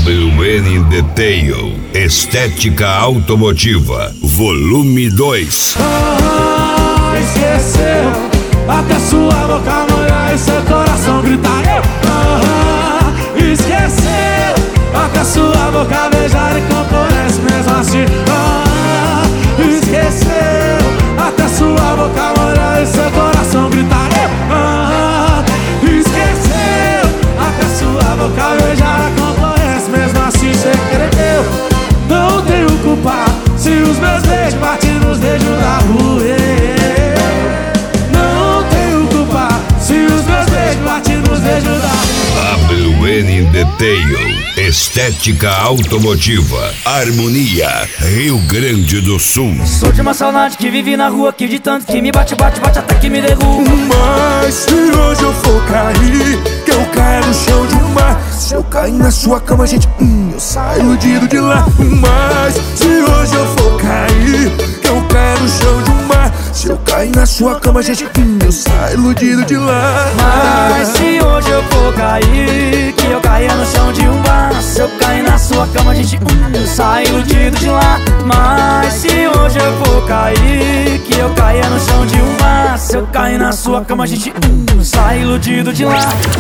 WN Detail, estética automotiva, volume 2. Esqueceu, até sua boca molhar e seu coração gritar. Esqueceu, até sua boca beijar e concorrência mesmo assim. Esqueceu, até sua boca molhar e seu coração gritar. Esqueceu, até sua boca beijar e concorrência mesmo assim. Cê credeu, não tenho culpa se os meus beijos batem nos dedos da rua. Não tenho culpa se os meus beijos batem nos dedos da rua. WN Detail, estética automotiva, Harmonia, Rio Grande do Sul. Sou de uma saudade que vive na rua, que de tanto que me bate até que me derruba. Mas se hoje eu for cair, que eu caia no chão de um mar. Se eu cair na sua cama, gente, eu saio iludido de lá. Mas se hoje eu for cair, que eu caia no chão de um mar. Se eu cair na sua cama, gente, eu saio iludido de lá. Mas se hoje eu for cair, que eu caia no chão de um bar. Se eu cair na sua cama, gente, eu saio iludido de lá. Mas se hoje eu for cair, que eu caia no chão de um bar. Se eu cair na sua cama, gente, eu saio iludido de lá.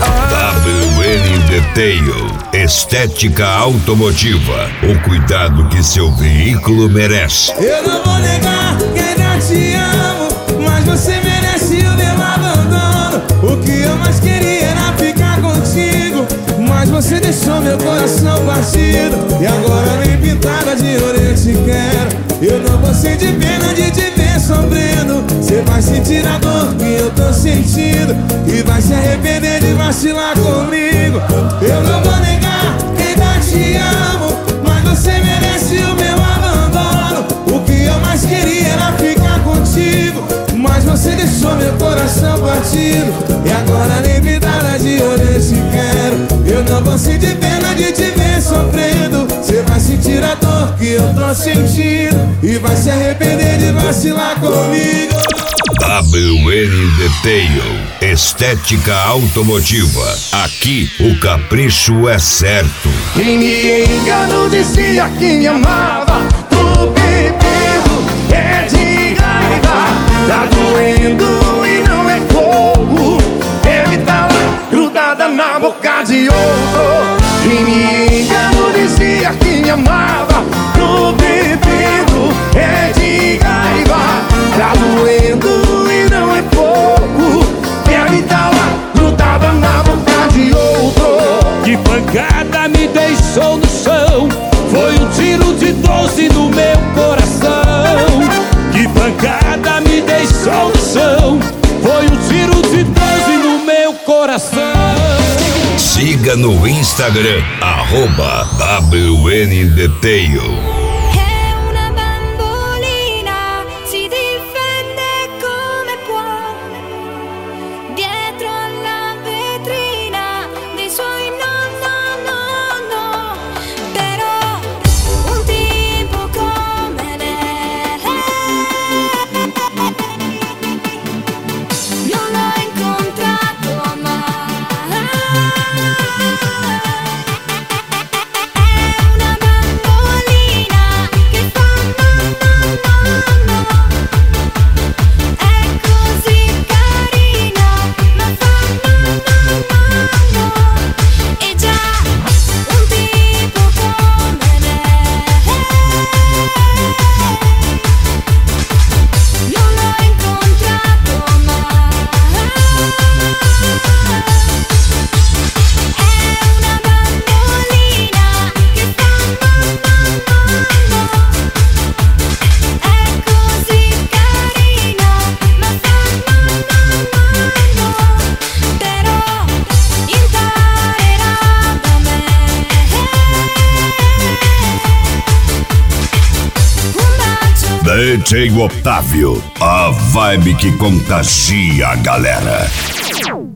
WN Detail, estética automotiva, o cuidado que seu veículo merece. Eu não vou negar que ainda te amo, mas você merece o meu abandono. O que eu mais queria era ficar contigo, mas você deixou meu coração partido. E agora nem pintada de ouro eu te quero. Eu não vou sentir pena de te ver sofrendo. Você vai sentir a dor que eu tô sentindo e vai se arrepender de vacilar comigo. Eu não vou negar que ainda te amo, mas você merece o meu abandono. O que eu mais queria era ficar contigo, mas você deixou meu coração partido. E agora nem pintada de ouro eu te quero. Eu não vou sentir pena de te ver sofrendo. Você vai sentir a dor que eu tô sentindo e vai se arrepender de vacilar comigo. WN Detail, estética automotiva. Aqui o capricho é certo. Quem me enganou dizia que me amava. Tô bebendo, é de raiva. Tá doendo e não é fogo. Deve tá lá grudada na boca de outro. Quem me enganou dizia que me amava. Tô bebendo, é de raiva. Tá doendo e não é pouco. Deve tá lá grudada na boca de outro. Que pancada me deixou no chão. Foi um tiro de 12 no meu coração. Que pancada me deixou no chão. Foi um tiro de 12 no meu coração. Siga no Instagram, @WN Detail. DJ Otávio, a vibe que contagia a galera.